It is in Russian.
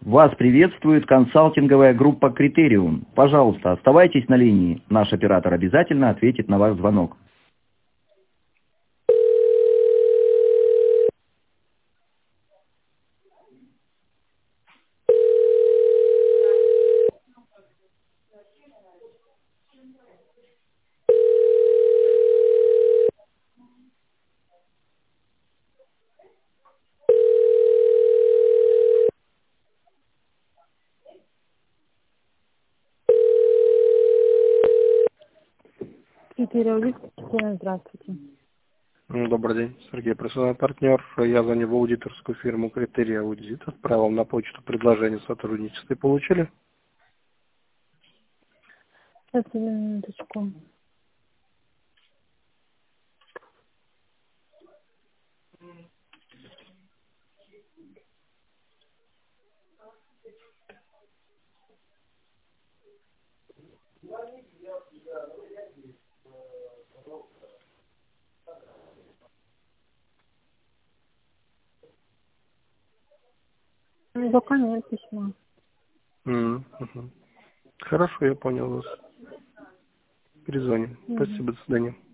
Вас приветствует консалтинговая группа «Критериум». Пожалуйста, оставайтесь на линии. Наш оператор обязательно ответит на ваш звонок. Критериум, здравствуйте. Добрый день, Сергей, профессиональный партнер. Я звоню в аудиторскую фирму «Критерий Аудит». Отправил на почту предложение сотрудничества. Получили? Сейчас, одну минуточку. Пока нет письма. Хорошо, я понял вас. Перезвоним. Спасибо, до свидания.